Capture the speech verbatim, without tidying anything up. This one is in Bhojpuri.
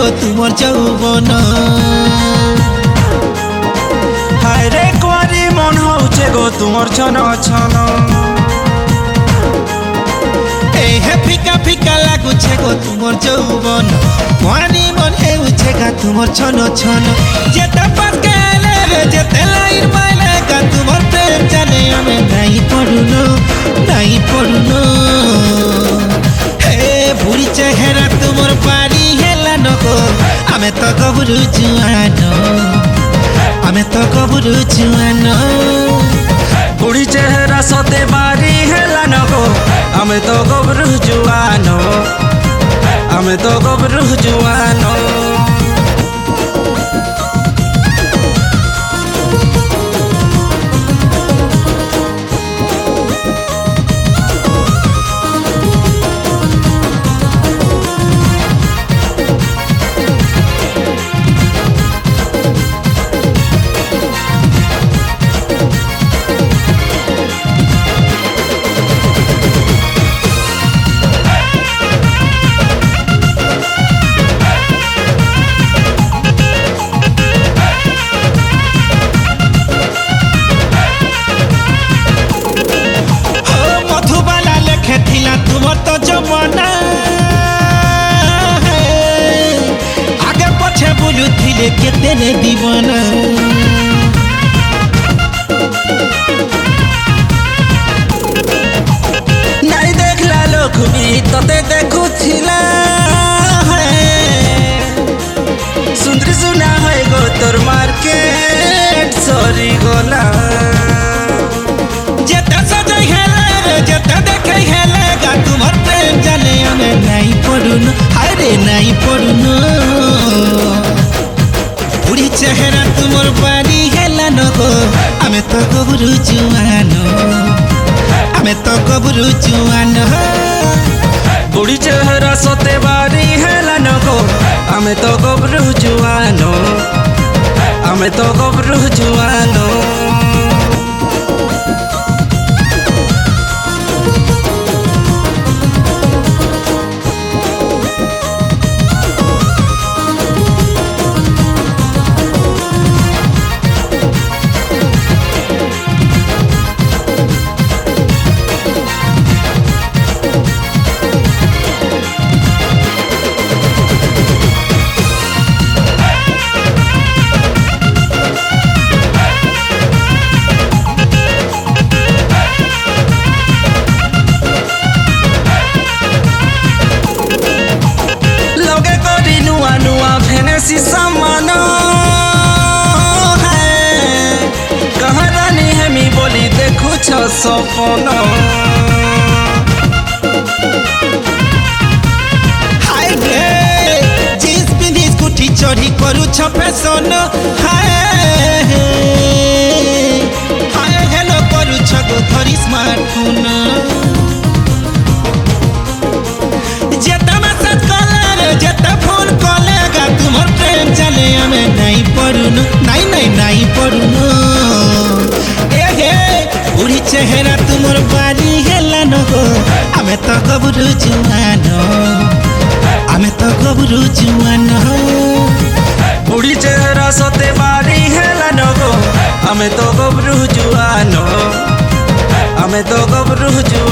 गो तुमर যৌবন हाय रे कुआरी मन होचे गो तुमर छन छन ए हे फिका फिका लागुछे गो तुमर যৌবন कुआरी मन हेउछे गा तुमर छन छन जेते पास गेले रे जेते लाइन माइले गा तुमर प्रेम जाने हमें नहीं पड़ुनो नहीं पड़ुनो हे बुरी चेहरा तुमर पारी हेला नको आमे तो गबरू जुआनो आमे तो गबरू जुआनो बुढ़ी चेहरा सते बारी हेला नको आमे तो गबरू जुआनो आमे तो गबरू जुआनो तुमर तो जमाना आगे पछे बुलू थिले केते ने दीवाना नहीं देखला लोक भी तते देखु थिला सुंदरी सुना है गो तोर मार्केट सॉरी गोला जेते सजाई हेले रे जेते देखे हेले तुमर प्रेम जाने हमें नहीं पड़ुनो अरे नहीं पड़ुनो बुढ़ी चेहरा तुमर बारी हेला नको आमे तो गबरू जुआनो आमे तो गबरू जुआनो बुढ़ी चेहरा सते बारी हेला नको आमे तो गबरू जुआनो आमे तो गबरू जुआनो सी समाना है कहाँ रानी है मी बोली देखो छ सपना हाय रे जींस पिंधी स्कूटी चढ़ी करू छ फैशन हाय हाय हेलो करू छ गो धरी स्मार्टफोन जेता मैसेज कले जेता फोन कले तुमर प्रेम जाने हमें नहीं पड़ुनो नहीं नहीं नहीं पड़ुनो ए हे बुढ़ी चेहरा तुमर बारी हेला नको आमे तो गबरू जुआनो आमे तो गबरू जुआनो बुढ़ी चेहरा सते बारी हेला नको आमे तो गबरू जुआनो आमे तो गबरू जुआनो।